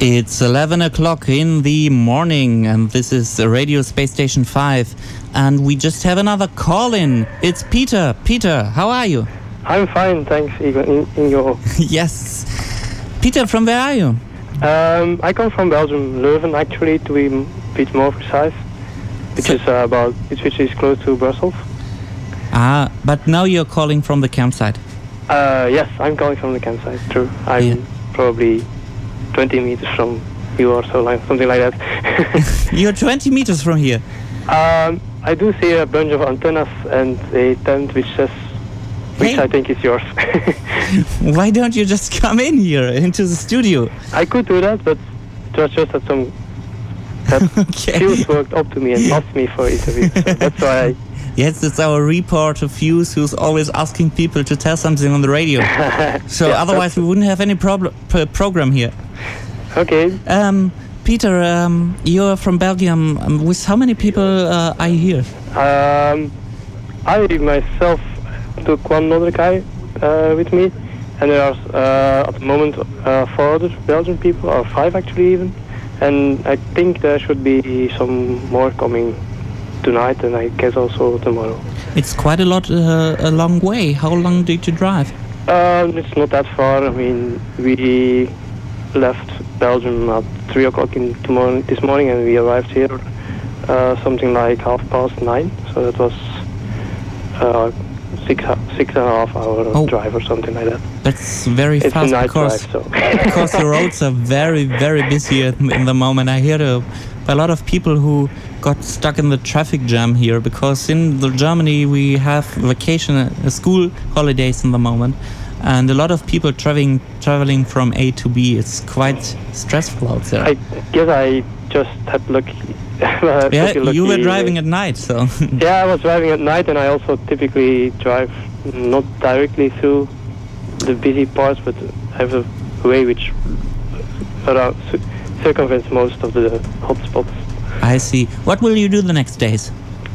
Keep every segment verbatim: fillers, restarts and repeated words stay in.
It's eleven o'clock in the morning, and this is Radio Space Station five, and we just have another call-in. It's Peter. Peter, how are you? I'm fine, thanks, Ingo. Yes. Peter, from where are you? Um, I come from Belgium, Leuven, actually, to be a bit more precise, which So- is uh, about, which is close to Brussels. Ah, but now you're calling from the campsite. Uh, yes, I'm calling from the campsite, true. I'm Yeah. probably twenty meters from you or so, like something like that. You're twenty meters from here. um, I do see a bunch of antennas and a tent which says, which Hey. I think is yours. Why don't you just come in here into the studio? I could do that, but it was just that some that Okay. Fuse worked up to me and asked me for interview. So that's why I Yes, it's our reporter Fuse who's always asking people to tell something on the radio. So Yeah, otherwise we wouldn't have any prob- p- program here. Okay. Um, Peter, um, you're from Belgium. Um, with how many people uh, are you here? Um, I myself took one other guy uh, with me, and there are uh, at the moment uh, four other Belgian people, or five actually even, and I think there should be some more coming tonight, and I guess also tomorrow. It's quite a lot, uh, a long way. How long did you drive? Um, it's not that far. I mean, we left Belgium at three o'clock in tomorrow, this morning, and we arrived here uh, something like half past nine. So that was uh, six six and a half hour Oh. drive or something like that. That's very It's a fast night because drive, so because the roads are very, very busy at, in the moment. I hear a, a lot of people who got stuck in the traffic jam here because in the Germany we have vacation, uh, school holidays in the moment, and a lot of people traveling traveling from A to B. It's quite stressful out there. I guess I just had lucky. uh, yeah, pretty lucky. you were driving at night, so Yeah, I was driving at night, and I also typically drive not directly through the busy parts, but I have a way which around circumvents most of the hot spots. I see. What will you do the next days?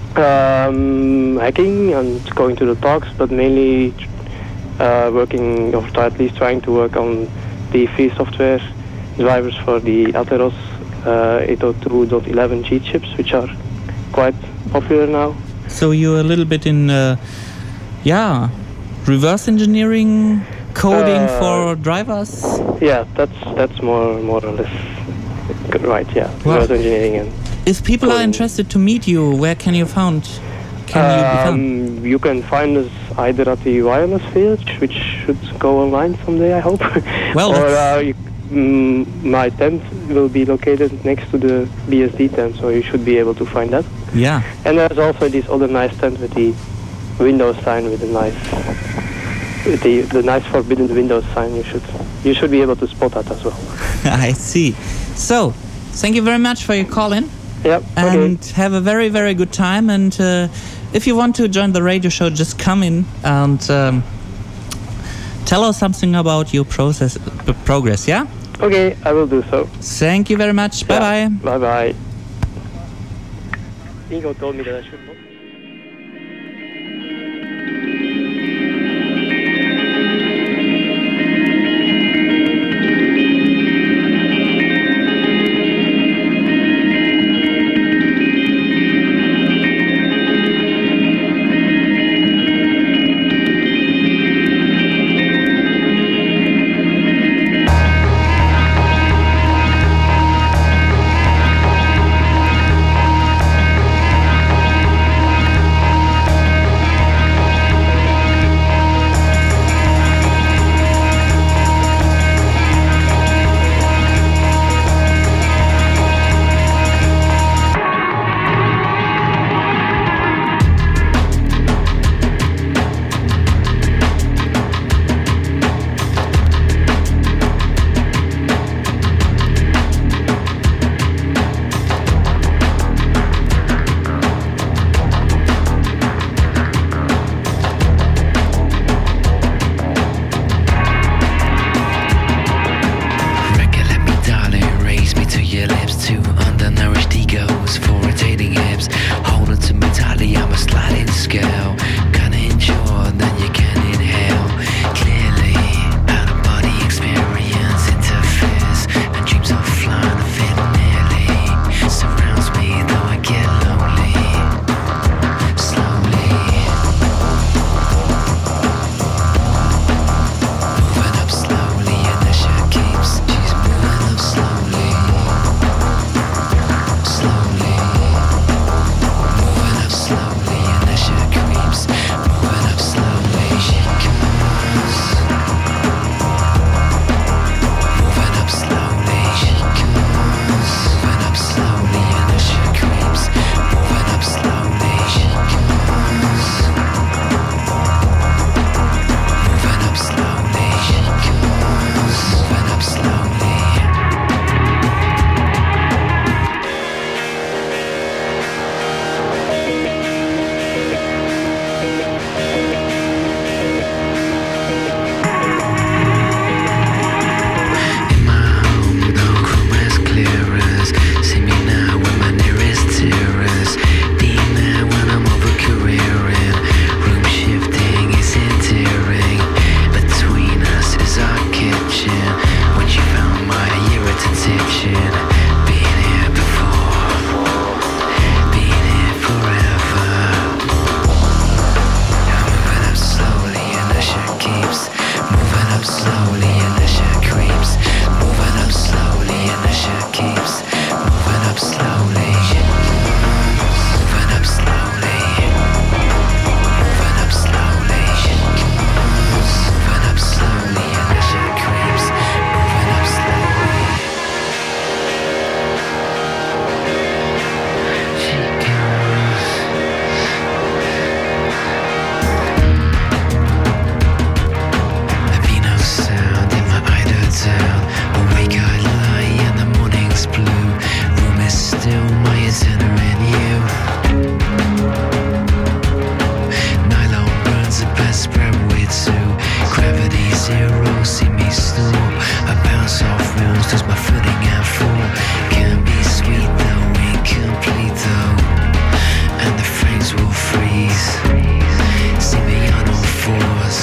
Um, hacking and going to the talks, but mainly uh, working, or at least trying to work on the free software drivers for the Atheros uh, eight oh two dot eleven G chips, which are quite popular now. So you're a little bit in, uh, yeah, reverse engineering, coding Uh, for drivers. Yeah, that's that's more more or less right. Yeah, Wow. reverse engineering and. If people are coding. interested to meet you, where can you found? Can you be found? Um, you can find us either at the Wireless Village, which should go online someday, I hope. Well, or that's- uh, you, mm, my tent will be located next to the B S D tent, so you should be able to find that. Yeah. And there's also this other nice tent with the Windows sign, with the nice, with the the nice forbidden Windows sign. You should you should be able to spot that as well. I see. So, thank you very much for your call in. Yep. And Okay. have a very, very good time. And uh, if you want to join the radio show, just come in and um, tell us something about your process, uh, progress, yeah? Okay, I will do so. Thank you very much. Bye-bye. Bye bye. Ingo told me that I should not. spread way too. Gravity zero, see me snore. I bounce off walls, lose my footing and fall. Can't be sweet though, incomplete though. And the frames will freeze. See me on all fours.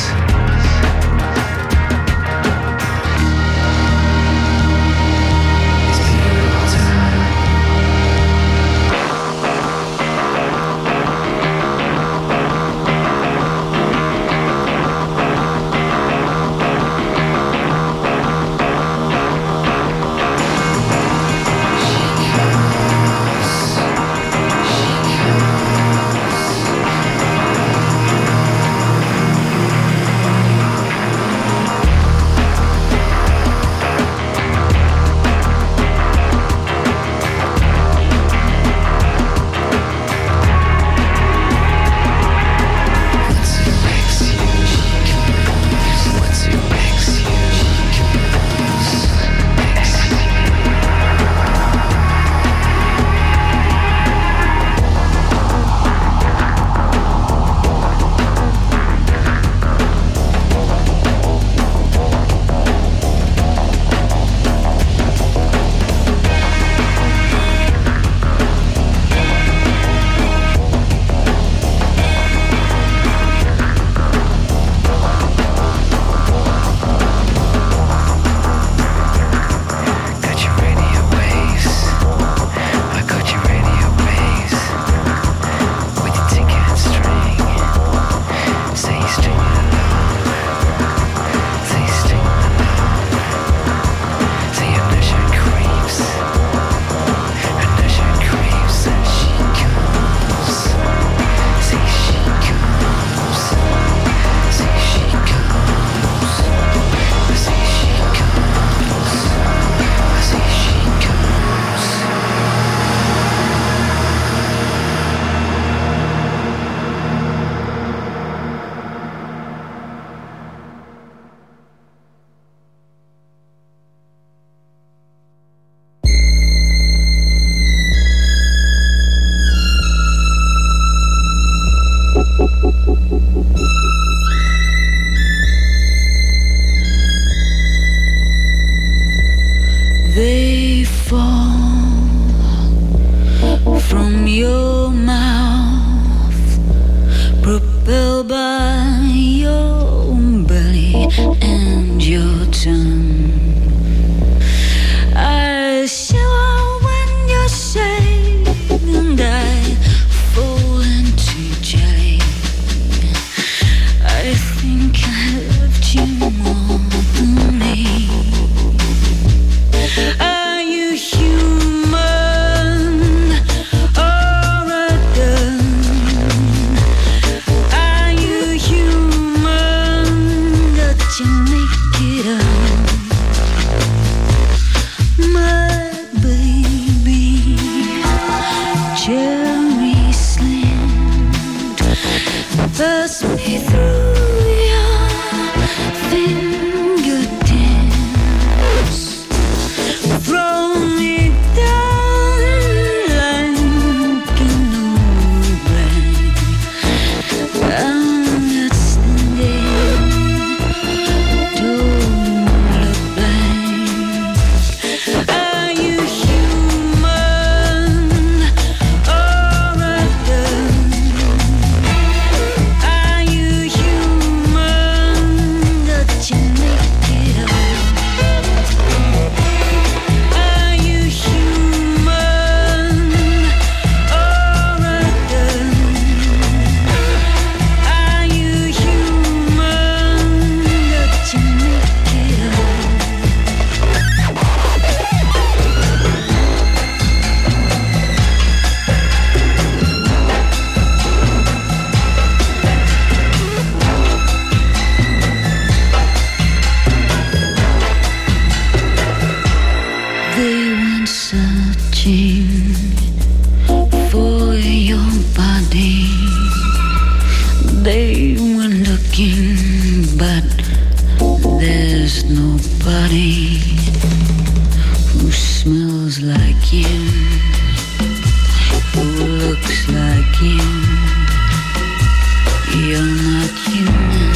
They fall from your mouth, propelled by your belly and your tongue. I shiver when you say, and I fall into jelly. I think I loved you more than me. Are you human or a gun? Are you human that you make it up? My baby, cherry slim, pass me through your fingertips. Throw me down like an old blank. I'm not standing, don't look back. Are you human or a gun? Are you human that you make it up? Are you human or a gun? Are you human that you make it up? They went searching for your body. They went looking, but there's nobody who smells like you, who looks like you. You're not human.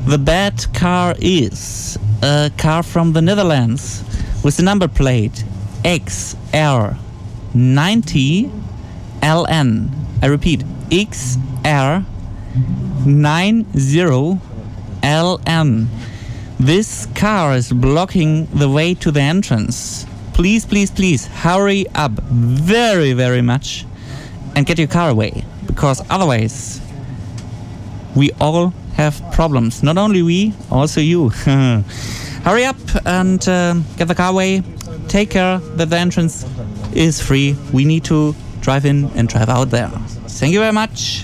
The bad car is a car from the Netherlands with the number plate X R ninety L N. I repeat, X R ninety L N. This car is blocking the way to the entrance. Please, please, please hurry up very, very much and get your car away, because otherwise we all have problems. Not only we, also you. Hurry up and uh, get the car away. Take care that the entrance is free. We need to drive in and drive out there. Thank you very much.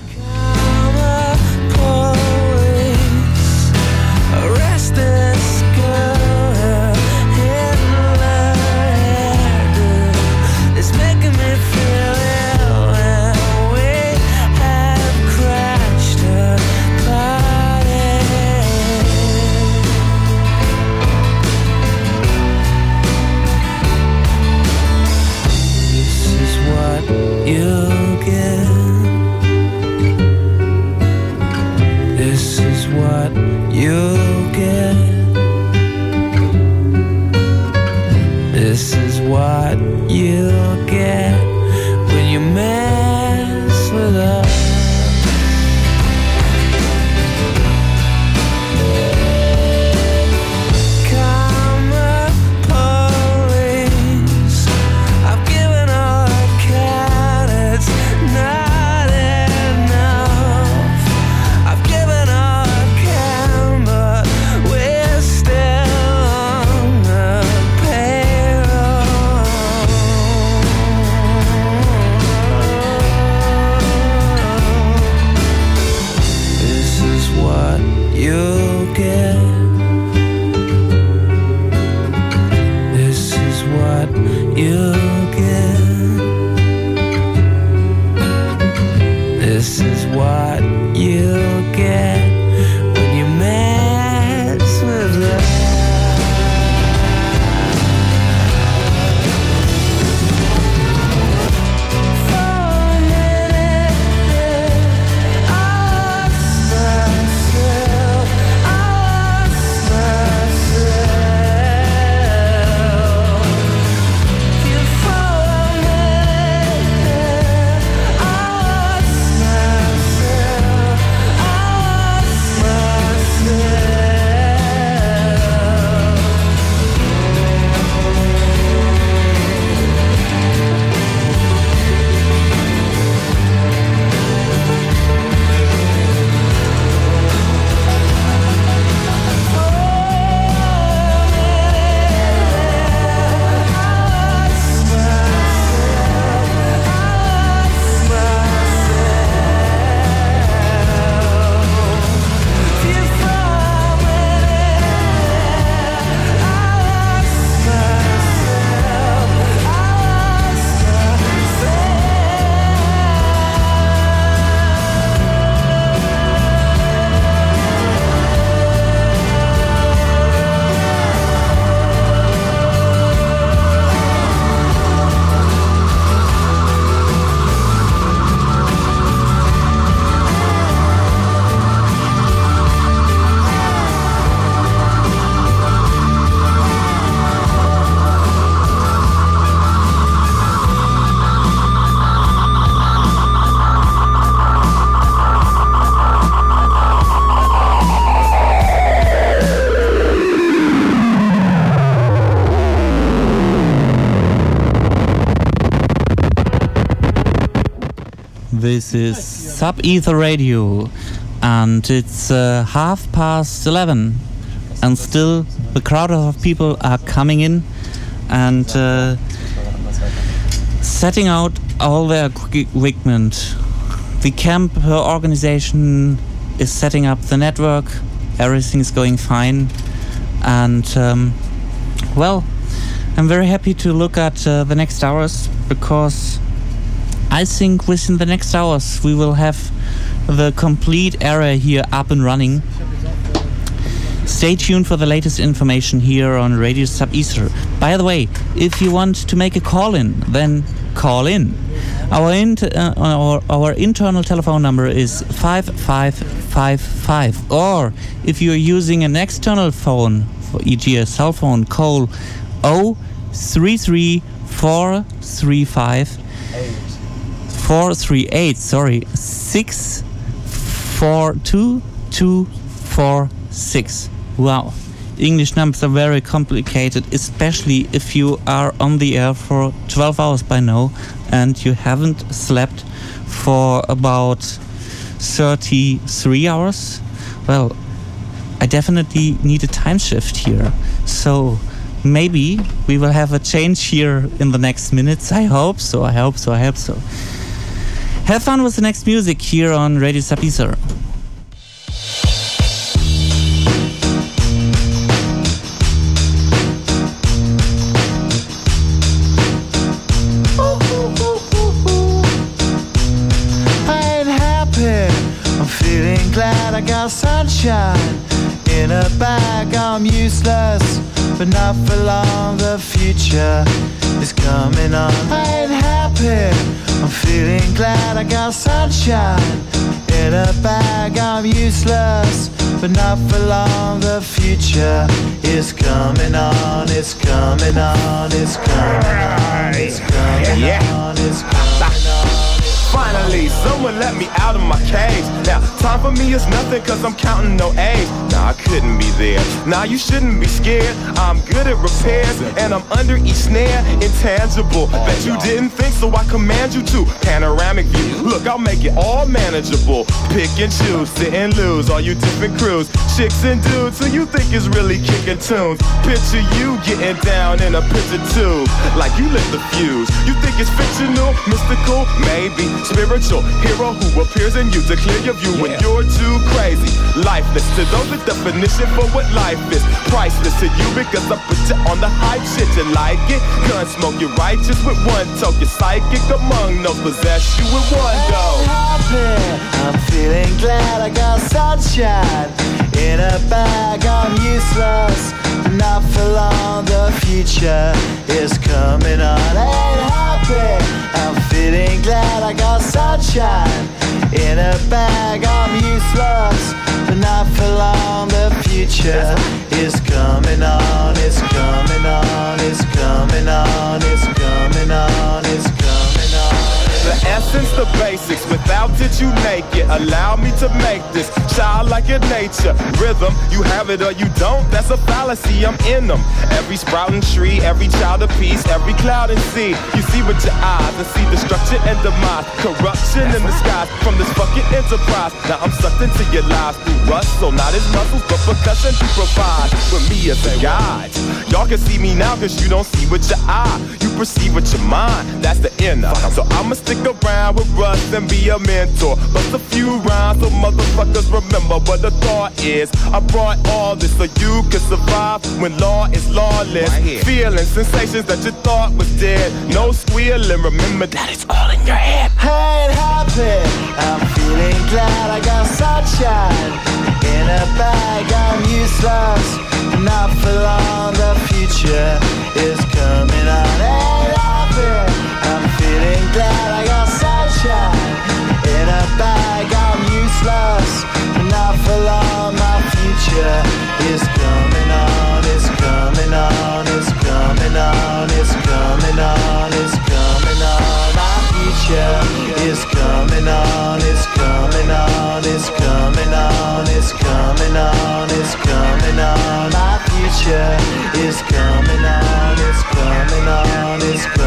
This is what you'll get when you mess with us. Karma police, I've given all I can, it's not enough. I've given all I can, but we're still on the you'll get. This is what you'll get. This is what you'll get when you mess with love. This is Sub Ether Radio, and it's uh, half past eleven, and still the crowd of people are coming in and uh, setting out all their equipment. The camp organization is setting up the network. Everything is going fine, and um, well, I'm very happy to look at uh, the next hours, because I think within the next hours we will have the complete area here up and running. Stay tuned for the latest information here on Radio Sub Ether. By the way, if you want to make a call in, then call in. Our, int- uh, our, our internal telephone number is five five five five five. Or if you're using an external phone, for for example a cell phone, call zero three three four three five four three eight, sorry, six four two two four six. Wow. English numbers are very complicated, especially if you are on the air for twelve hours by now and you haven't slept for about thirty-three hours. Well, I definitely need a time shift here. So maybe we will have a change here in the next minutes. I hope so, I hope so, I hope so. Have fun with the next music here on Radio Sapisa. Glad I got sunshine in a bag. I'm useless, but not for long. The future is coming on. I ain't happy. I'm feeling glad I got sunshine in a bag. I'm useless, but not for long. The future is coming on. It's coming on. It's coming on. It's coming on. It's coming on. Finally, someone let me out of my cage. Now, time for me is nothing cause I'm counting no A's. Nah, I couldn't be there. Nah, you shouldn't be scared. I'm good at repairs and I'm under each snare. Intangible, bet you didn't think, so I command you to. Panoramic view, look, I'll make it all manageable. Pick and choose, sit and lose, all you different crews. Chicks and dudes who you think is really kicking tunes. Picture you getting down in a picture tube, like you lit the fuse. You think it's fictional, mystical, maybe. Spiritual hero who appears in you to clear your view when you're too crazy. Lifeless to those, the definition for what life is. Priceless to you because I put you on the hype shit. You like it? Gun smoke, you're righteous with one toke. You're psychic among those, possess you with one though. I'm feeling glad I got sunshine in a bag. I'm useless, not for long. The future is coming on. Ain't happy. I'm feeling glad I got sunshine in a bag. I'm useless, but not for long. The future is coming on. It's coming on. It's coming on. It's coming on. It's coming on. The essence, the basics, without it you make it. Allow me to make this childlike in nature. Rhythm, you have it or you don't, that's a fallacy, I'm in them. Every sprouting tree, every child of peace, every cloud and sea. You see with your eyes and see destruction and demise. Corruption in the skies from this fucking enterprise. Now I'm sucked into your lives through rust, so not as muscles, but percussion to provide with me as a guide. Y'all can see me now cause you don't see with your eye. You perceive with your mind, that's the inner. So I'ma stick around with Russ and be a mentor. Bust a few rhymes so motherfuckers remember what the thought is. I brought all this so you can survive when law is lawless. Right, feeling sensations that you thought was dead. No squealing, remember that it's all in your head. I ain't happy. I'm feeling glad I got sunshine in a bag. I'm useless, not for long. The future is coming on. Ain't happy. I'm feeling glad I got sunshine in a bag. I'm useless, not for long. My future is coming on. It's coming on. It's coming on. It's coming on. It's coming on. My future is coming on. It's coming on. It's coming on. It's coming on. It's coming on. My future is coming on. It's coming on. It's coming on.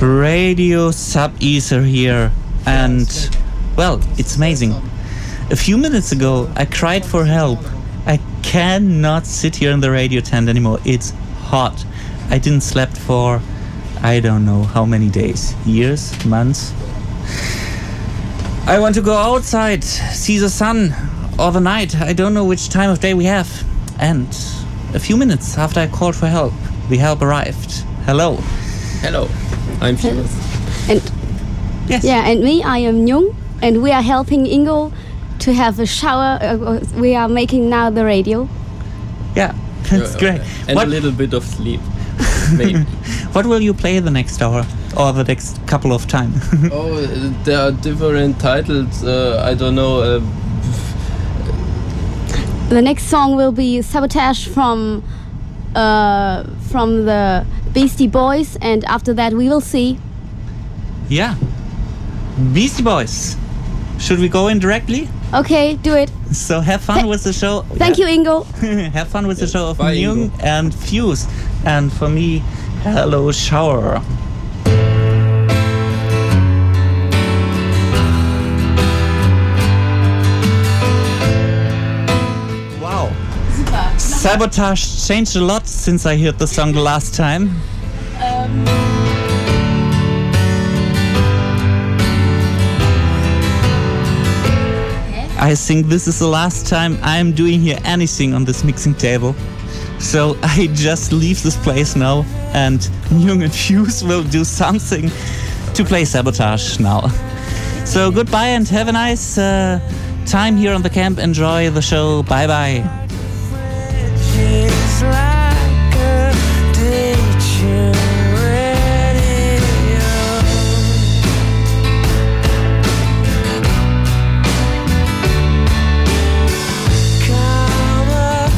Radio Sub-Ether here, and well, it's amazing. A few minutes ago, I cried for help. I cannot sit here in the radio tent anymore. It's hot. I didn't sleep for I don't know how many days, years, months. I want to go outside, see the sun or the night. I don't know which time of day we have. And a few minutes after I called for help, the help arrived. Hello. Hello, I'm Fuse. And yes. Yeah, and me, I am Jung, and we are helping Ingo to have a shower. Uh, we are making now the radio. Yeah, that's Uh, great. And What- a little bit of sleep, maybe. What will you play the next hour or the next couple of time? Oh, uh, there are different titles. Uh, I don't know. Uh, The next song will be Sabotage from uh, from the Beastie Boys, and after that we will see. Yeah. Beastie Boys. Should we go in directly? Okay, do it. So have fun Th- with the show. Thank you, Ingo. Have fun with the show of Bye, Jung Ingo. and Fuse. And for me, hello, shower. Wow. Sabotage changed a lot since I heard the song the last time. I think this is the last time I'm doing here anything on this mixing table. So I just leave this place now, and Jung and Fuse will do something to play Sabotage now. So goodbye and have a nice uh, time here on the camp. Enjoy the show. Bye bye. It's like a ditching radio. Karma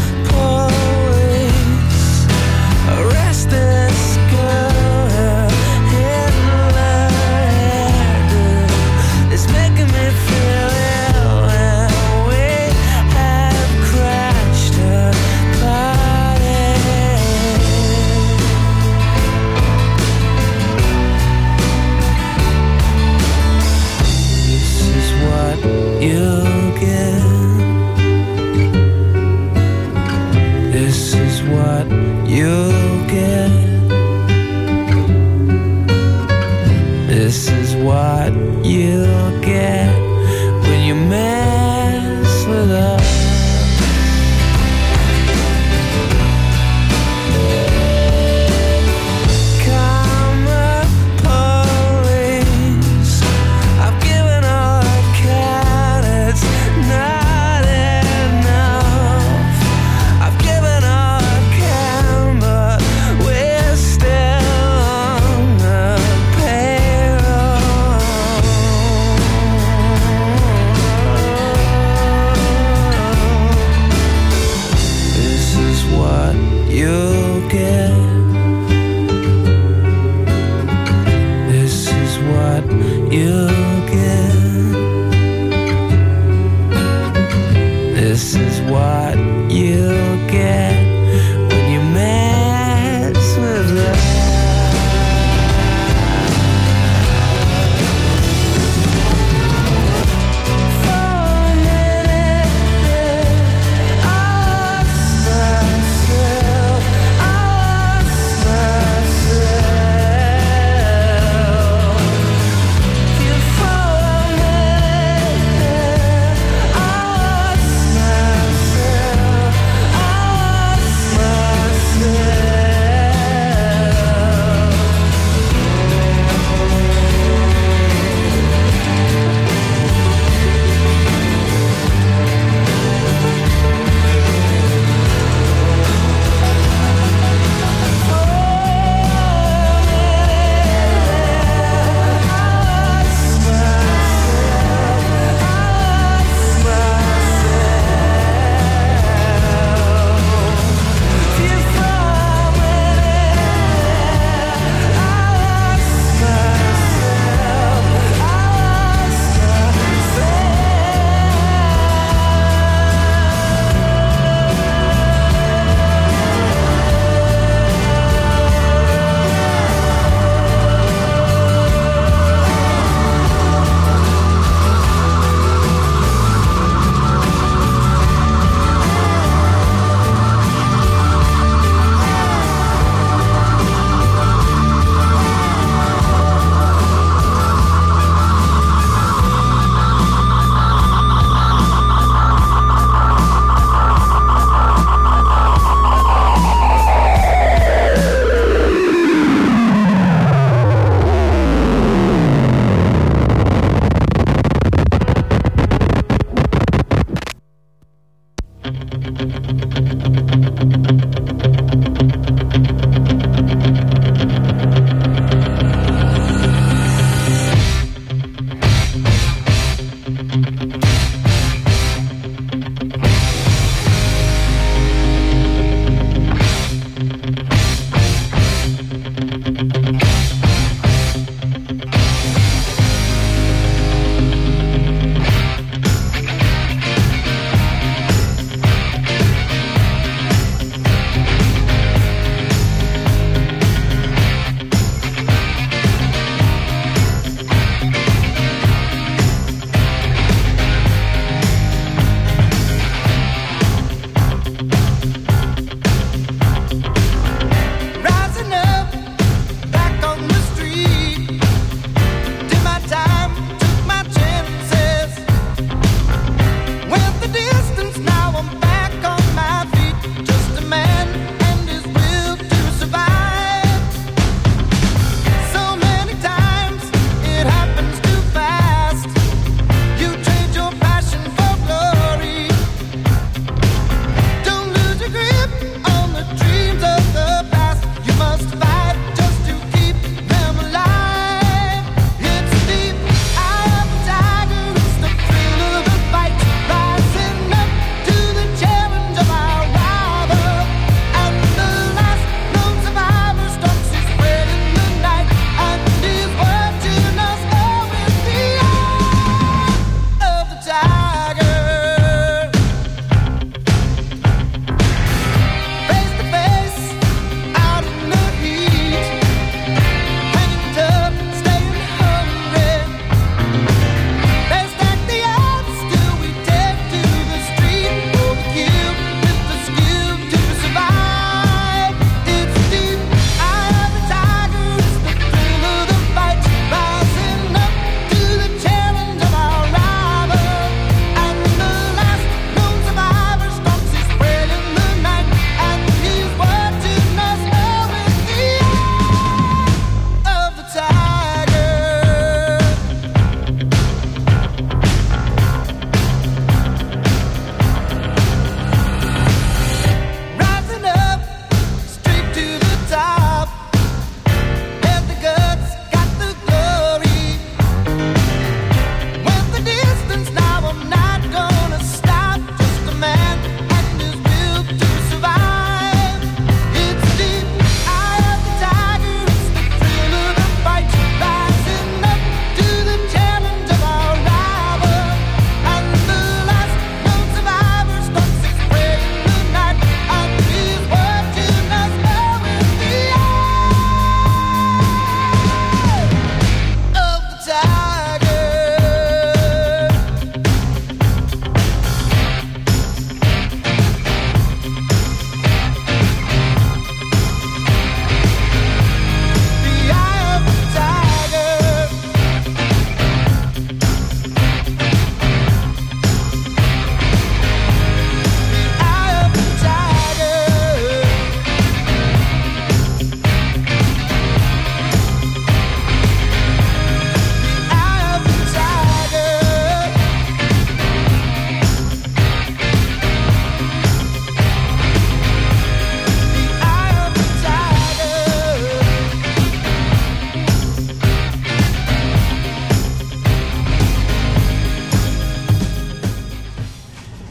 police arrest this girl in London. It's making me feel ill, and we have crashed a party.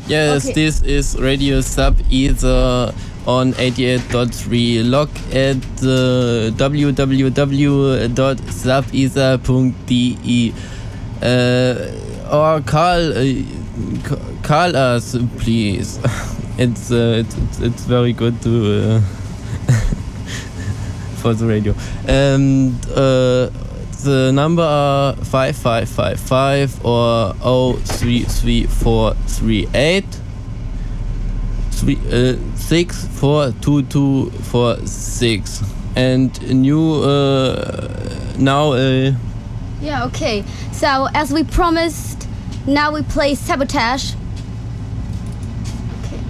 Yes, Okay. this is Radio Sub Ether on eighty-eight point three. Log at uh, w w w dot sub ether dot d e. Uh, or call, uh, c- call us, please. It's, uh, it's it's it's very good to uh, for the radio. And uh, the number are five five five five or oh three three four three eight three uh, six four two two four six. And new uh, now. Uh, Yeah, okay. So, as we promised, now we play Sabotage. Okay.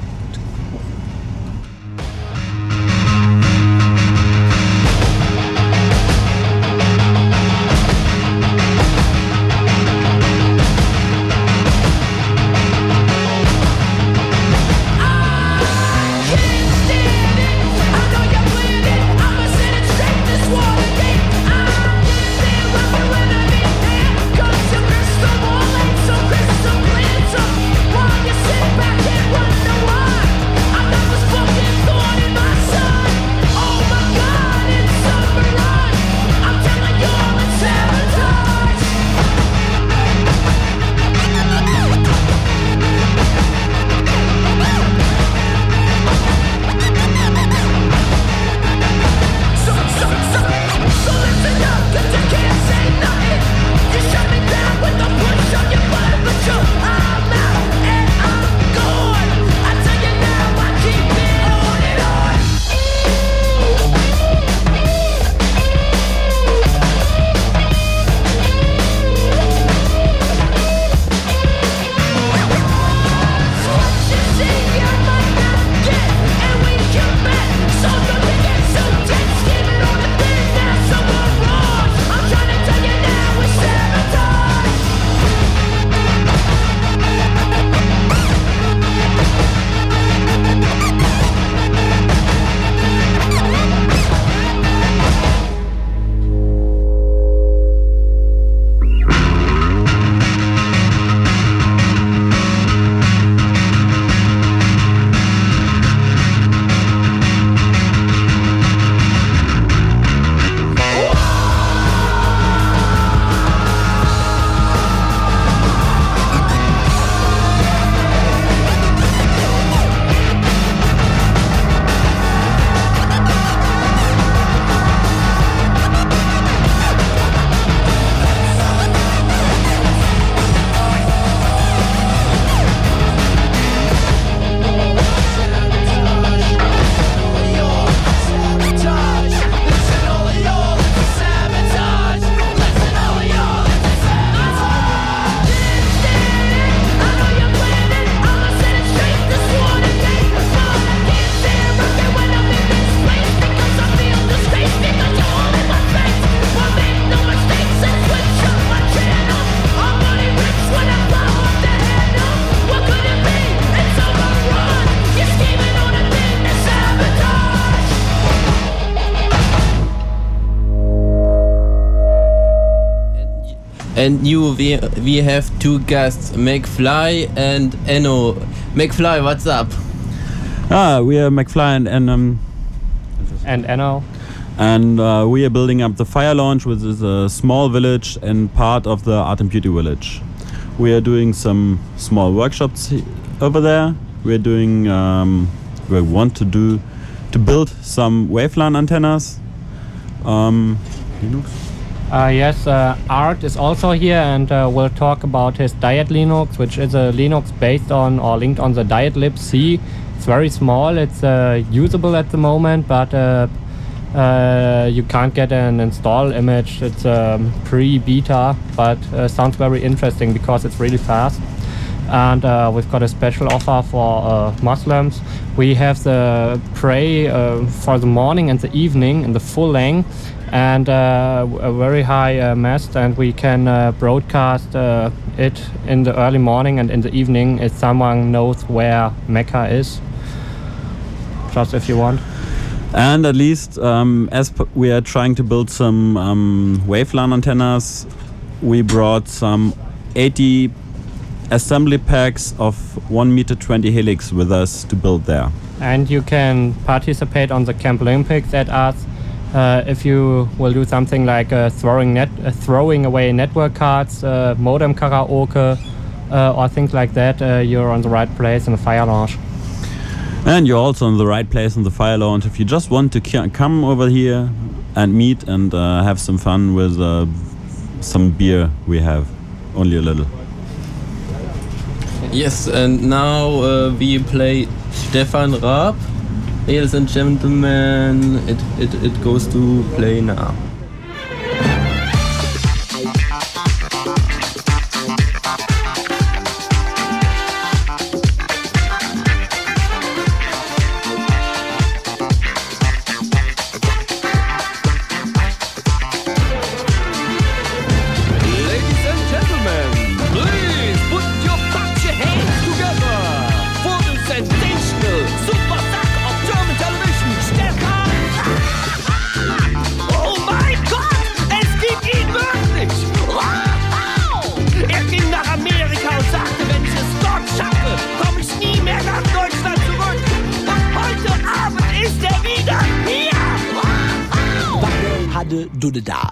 And you, we, we have two guests, McFly and Enno. McFly, what's up? Ah, we are McFly and and, um, and Enno. And uh, we are building up the Fire Launch, which is a small village and part of the Art and Beauty Village. We are doing some small workshops he- over there. We are doing, um, we want to do, to build some waveLAN antennas. Um, Linux? Uh, yes, uh, Art is also here and uh, will talk about his Diet Linux, which is a Linux based on or linked on the Diet Lib C. It's very small, it's uh, usable at the moment, but uh, uh, you can't get an install image. It's um, pre-beta, but uh, sounds very interesting because it's really fast. And uh, we've got a special offer for uh, Muslims. We have the pray uh, for the morning and the evening in the full length, and uh, a very high uh, mast, and we can uh, broadcast uh, it in the early morning and in the evening if someone knows where Mecca is, just if you want. And at least um, as p- we are trying to build some um, waveLAN antennas, we brought some eighty assembly packs of one meter twenty helix with us to build there. And you can participate on the Camp Olympics at us uh, if you will do something like uh, throwing net, uh, throwing away network cards, uh, modem karaoke, uh, or things like that. Uh, you're on the right place in the fire launch. And you're also in the right place in the fire launch if you just want to c- come over here and meet and uh, have some fun with uh, some beer we have, only a little. Yes, and now uh, we play Stefan Raab. Ladies and gentlemen, it, it, it goes to play now. Do the da.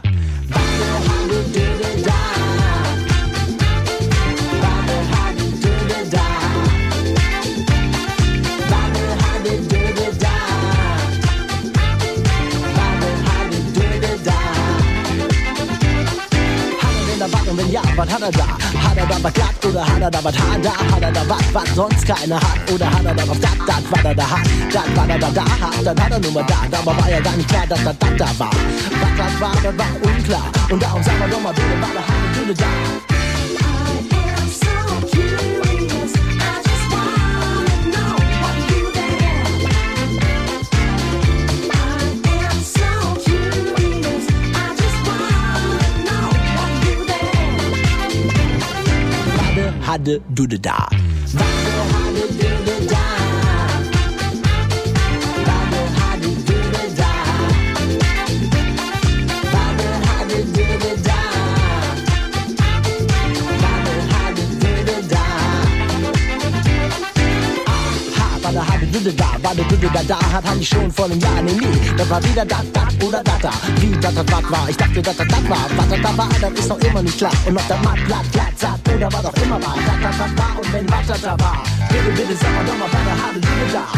Wenn ja, was hat er da? Hat er da was glatt oder hat er da was hart da? Hat er da was, was sonst keiner hat? Oder hat er da was das, das, was er da hat? Das, was er da da hat, dann hat er nur mal da. Dabei war ja gar nicht klar, dass das das da war. Was das war, das war unklar. Und darum sagen wir doch mal bitte, war der harte Düne da. Hadde du de da. Da, war der Düde da, da hat han ich schon vor einem Jahr, nee, nie. Das war wieder dat, dat oder dat da. Wie dat, dat, wat war? Ich dachte, dat, dat, dat war. Was das da war, das ist noch immer nicht klar. Und noch der Matt, platt, platt, satt, oder war doch immer wahr. Dat, dat, dat war und wenn was das da war. Bitte, bitte, sag mal doch mal, war der harte Düde da.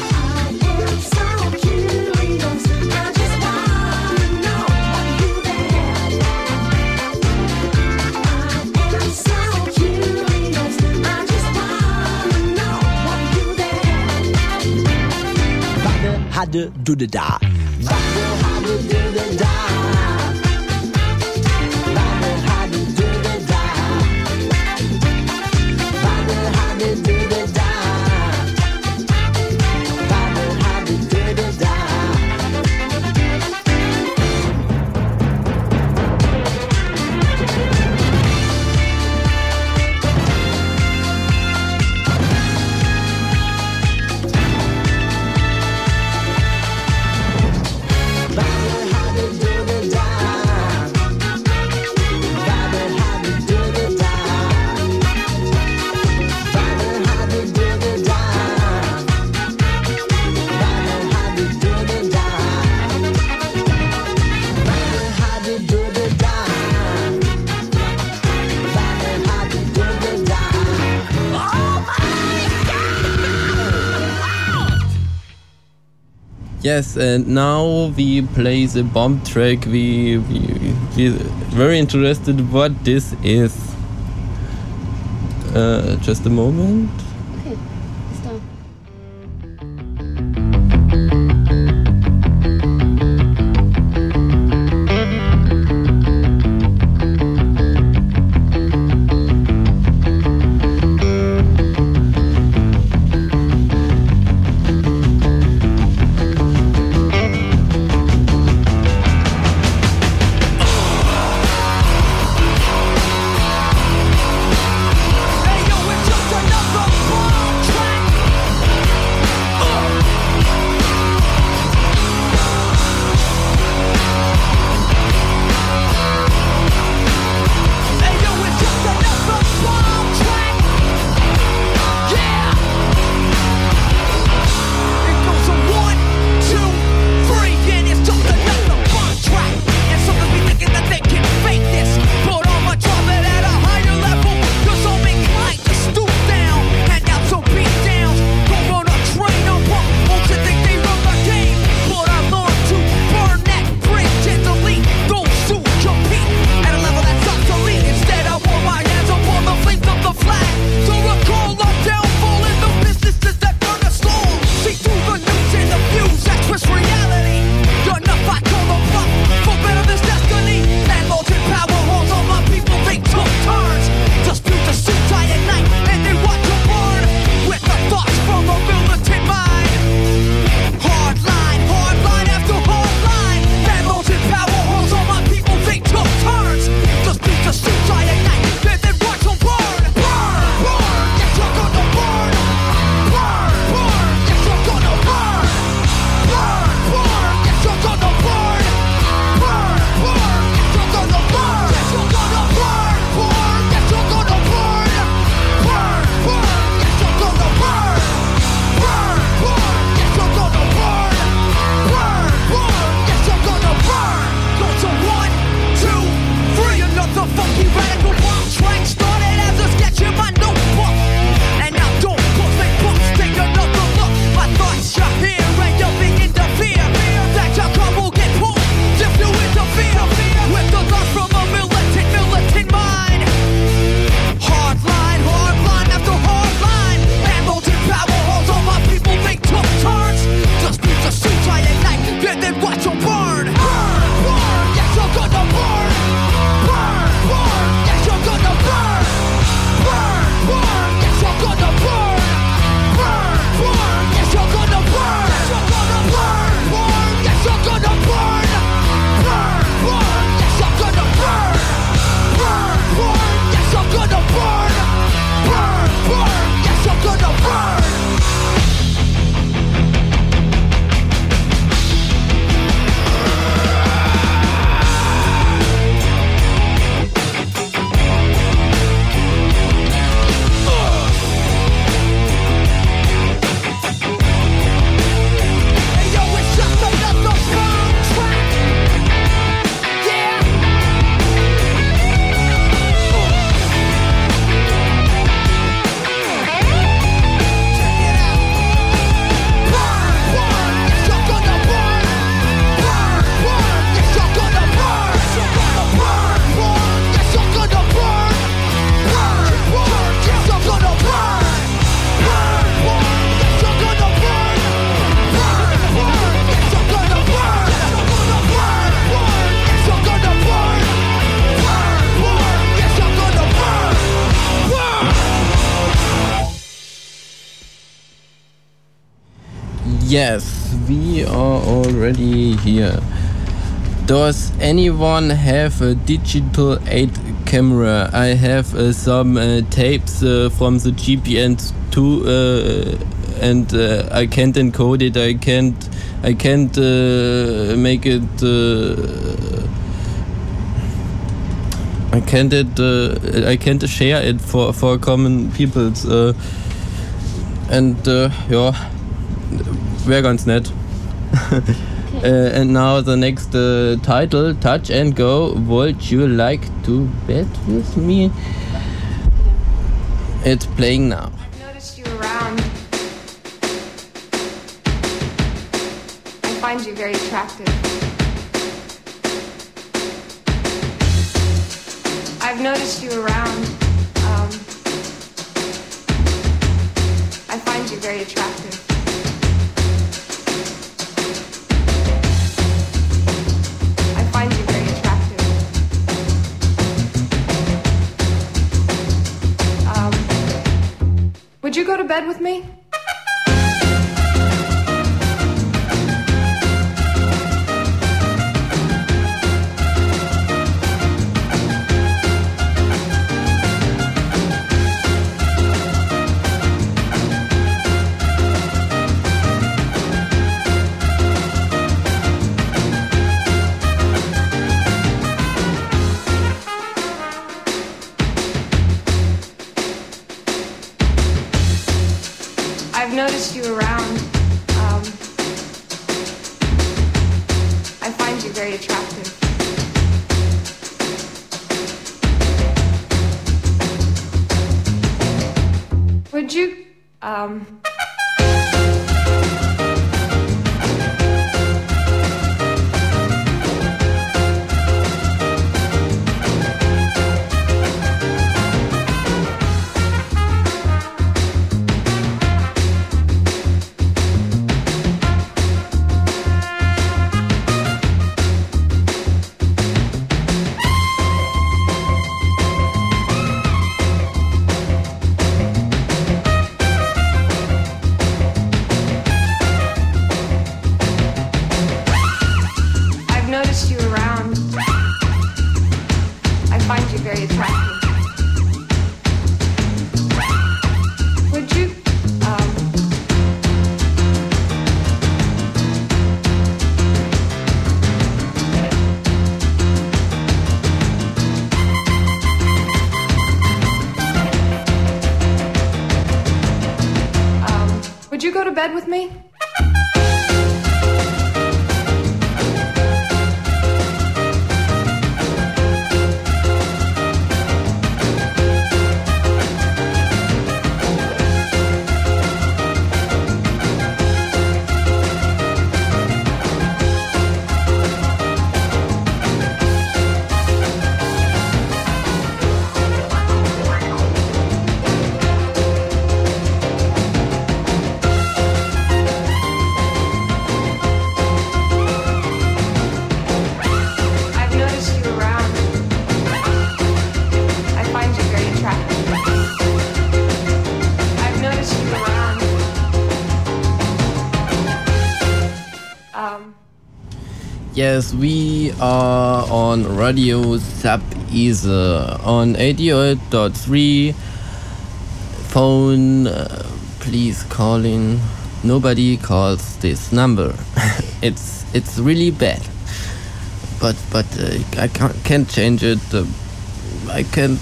Hadde du de da. Warte, hadde du de da. Warte, hadde du de da. Warte, hadde du de da. Warte, hadde du de da. Yes, and now we play the bomb track. We we we very interested what this is. Uh, just a moment. Okay, stop. Hey yo, it's your turn up, bro. Yes, we are already here. Does anyone have a digital eight camera? I have uh, some uh, tapes uh, from the G P N two uh, and uh, I can't encode it. I can't I can't uh, make it uh, I can't it uh, I can't share it for for common peoples uh, and uh, ja, wäre ganz nett. Uh, and now the next uh, title, Touch and Go. Would you like to bet with me? It's playing now. I've noticed you around. I find you very attractive. I've noticed you around. Um, I find you very attractive. Would you go to bed with me? I've noticed you around. Um, I find you very attractive. Would you, um... Would you go to bed with me? Yes, we are on Radio Sub-Ise on eighty-eight point three. Phone, uh, please call in. Nobody calls this number. it's it's really bad. But but uh, I can't can't change it. Uh, I can't.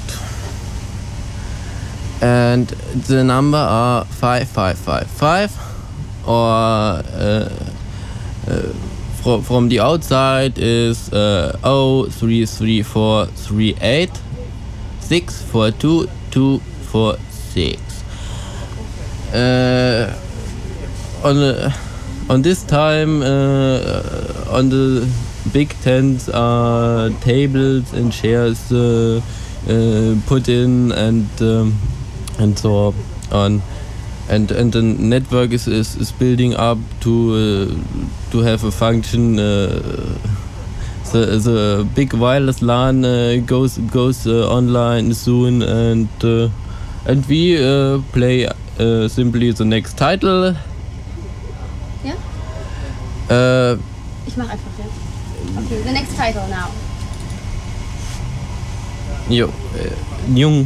And the number are five five five five or. Uh, uh, From, from the outside is uh, oh three three four three eight six four two two four six. Uh, on uh, on this time uh, on the big tents are tables and chairs uh, uh, put in and um, and so on. And and the network is, is, is building up to uh, to have a function. Uh, the the big wireless LAN uh, goes goes uh, online soon, and uh, and we uh, play uh, simply the next title. Yeah. Äh, Ich mach einfach, ja. Okay, the next title now. jo, äh, Jung.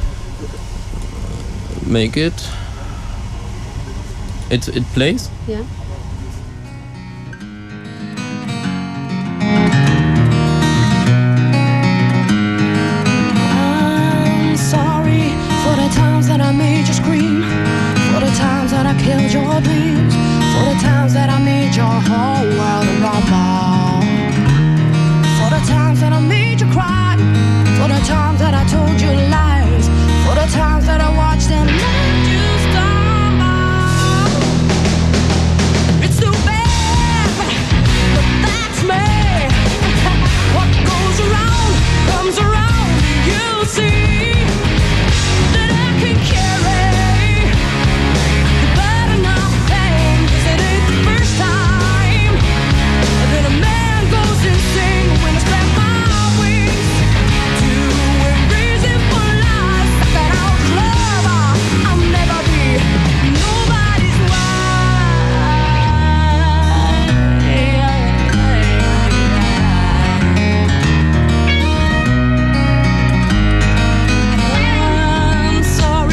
Make it. It it plays. Yeah.